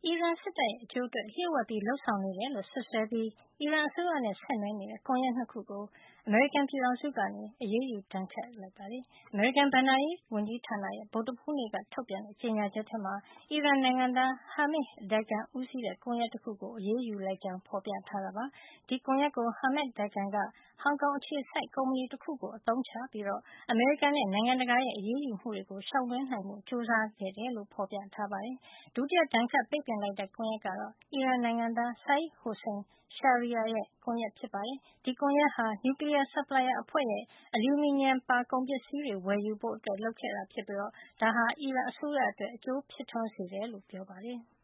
အီရန်စစ်တပ်ရဲ့အကျိုးအတွက် လျှို့ဝှက်လုပ်ဆောင်နေတယ်လို့ စွပ်စွဲပြီး အီရန်အစိုးရနဲ့ ဆက်နွယ်နေတဲ့ ကွန်ရက် ၂ ခုကို အမေရိကန်ပြည်ထောင်စုက အရေးယူဒဏ်ခတ်လိုက်ပါတယ်။ အမေရိကန် ဘဏ္ဍာရေးဝန်ကြီးဌာနရဲ့ ဗုဒ္ဓဟူးနေ့က ထုတ်ပြန်တဲ့ ကြေညာချက်ထဲမှာ အီရန်နိုင်ငံသား Hamid Dagan ဦးစီးတဲ့ ကွန်ရက်တခုကို အရေးယူလိုက်ကြောင်း ဖော်ပြထားတာပါ။ ဒီကွန်ရက်ကို Hamid Dagan က ဟောင်ကောင်အခြေစိုက် ကုမ္ပဏီတခုကို အသုံးချပြီး အမေရိကန်နဲ့ နိုင်ငံတကာရဲ့ အရေးယူမှုတွေကို ရှောင်လွှဲနိုင်ဖို့ ကြိုးစားခဲ့တယ်လို့ ဖော်ပြထားပါတယ်။ ဒုတိယ ဒဏ်ခတ်ပိတ်ပင်လိုက်တဲ့ ကွန်ရက်ကတော့ အီရန်နိုင်ငံသား Saeed Hossein Shahriar ရဲ့ ကွန်ရက်ဖြစ်ပါတယ်။ ဒီကွန်ရက်ဟာ Nuclear Supplier အဖွဲ့ရဲ့ အလျူမီနီယံပါ ကုန်ပစ္စည်းတွေ ဝယ်ယူဖို့ လုပ်ခဲ့တာဖြစ်ပြီး ဒါဟာ အီရန်အစိုးရအတွက် အကျိုးဖြစ်ထွန်းစေတယ်လို့ ပြောပါတယ်။